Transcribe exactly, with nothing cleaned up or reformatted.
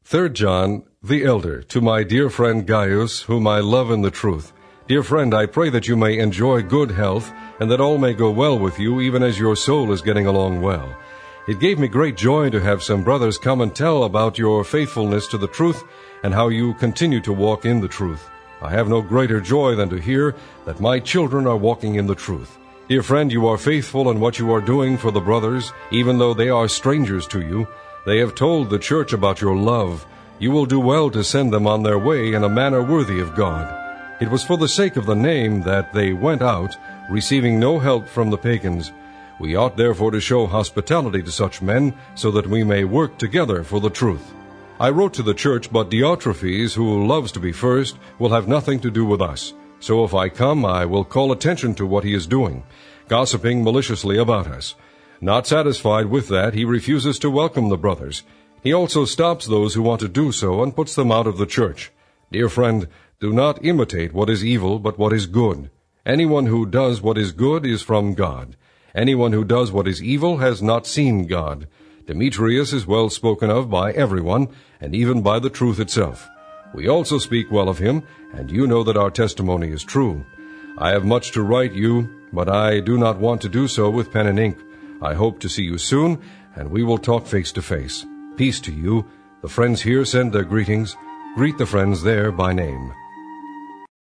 Third John, the elder, to my dear friend Gaius, whom I love in the truth. Dear friend, I pray that you may enjoy good health, and that all may go well with you, even as your soul is getting along well. It gave me great joy to have some brothers come and tell about your faithfulness to the truth, and how you continue to walk in the truth. I have no greater joy than to hear that my children are walking in the truth. Dear friend, you are faithful in what you are doing for the brothers, even though they are strangers to you. They have told the church about your love. You will do well to send them on their way in a manner worthy of God. It was for the sake of the name that they went out, receiving no help from the pagans. We ought therefore to show hospitality to such men, so that we may work together for the truth. I wrote to the church, but Diotrephes, who loves to be first, will have nothing to do with us. So if I come, I will call attention to what he is doing, gossiping maliciously about us. Not satisfied with that, he refuses to welcome the brothers. He also stops those who want to do so and puts them out of the church. Dear friend, do not imitate what is evil, but what is good. Anyone who does what is good is from God. Anyone who does what is evil has not seen God. Demetrius is well spoken of by everyone, and even by the truth itself. We also speak well of him, and you know that our testimony is true. I have much to write you, but I do not want to do so with pen and ink. I hope to see you soon, and we will talk face to face. Peace to you. The friends here send their greetings. Greet the friends there by name.